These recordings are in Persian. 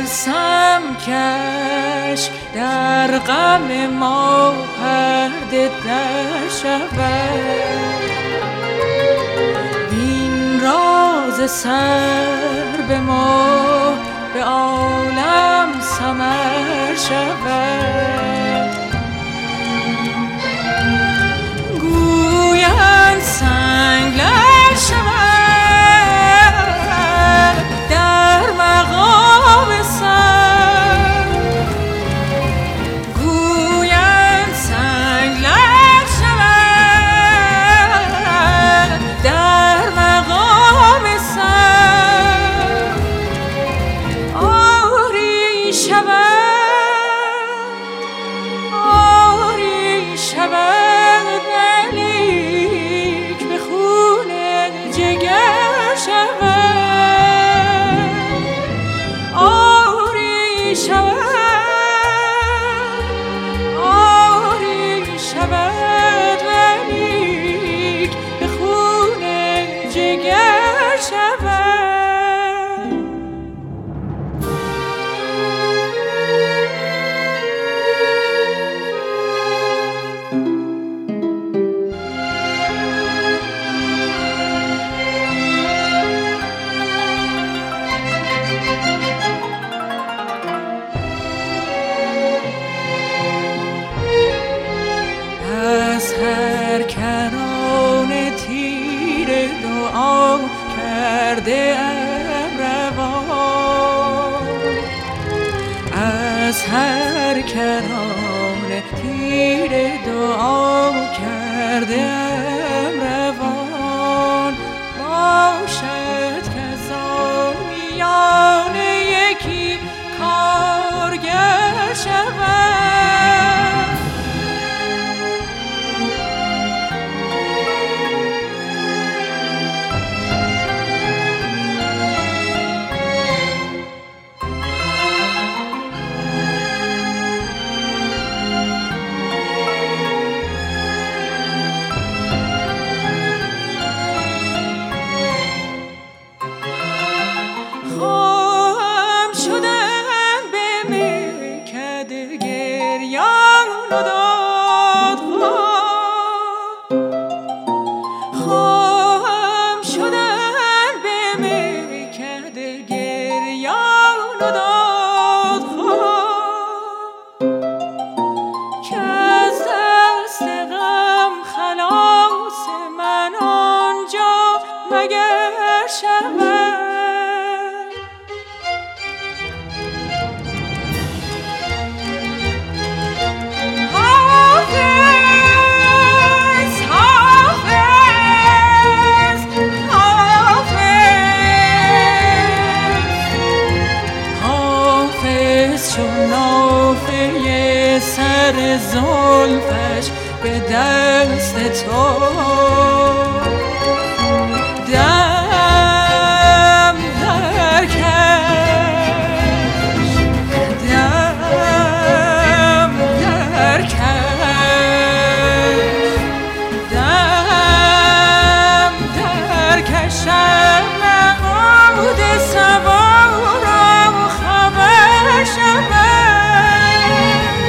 ترسم کش در غم ما پرده در شود، این راز سر به ما به عالم سمر شود. گویند سنگ لر شود در مقام سر، گویند سنگ لر شود در مقام سر. آری شود، آری شود، ولیک به خون جگر شود. آری شود، آری شود، ولیک به خون جگر شود. از هر کران تیر دعا کرده ام روان، از هر کران تیر دعا کرده ام روان. باشد که زان میان یکی کارگر شود، خواهم شدن به میکده گریان و دادخواه، خواهم شدن به میکده گریان و دادخواه، که از دست غم خلاص من آنجا مگر شود. چون نافه سر زلفش به دست تو، دم در کش، دم در کش، دم در کشم نمود سوارم خبر شود،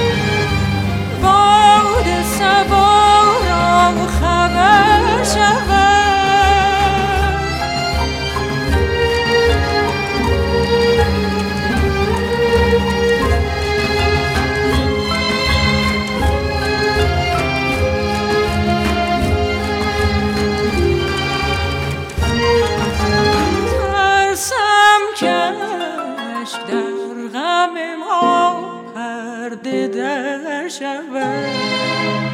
باد سوارم خبر شود. ترسم کش در غم ما پرده در شود،